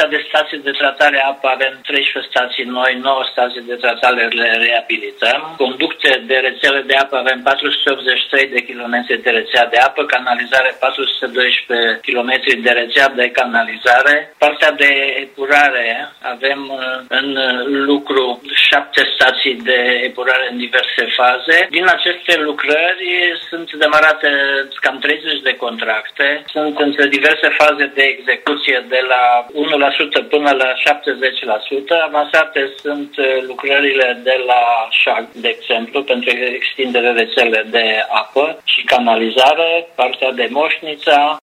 partea de stații de tratare a apă avem 13 stații noi, 9 stații de tratare le reabilităm. Conducte de rețele de apă avem 483 de kilometri de rețea de apă, canalizare 412 kilometri de rețea de canalizare. Partea de epurare avem în lucru 7 stații de epurare în diverse faze. Din aceste lucrări sunt demarate cam 30 de contracte. Sunt între diverse faze de execuție de la 1% până la 70%. Avansate sunt lucrările de la șag, de exemplu, pentru extindere rețele de apă și canalizare, partea de Moșnița,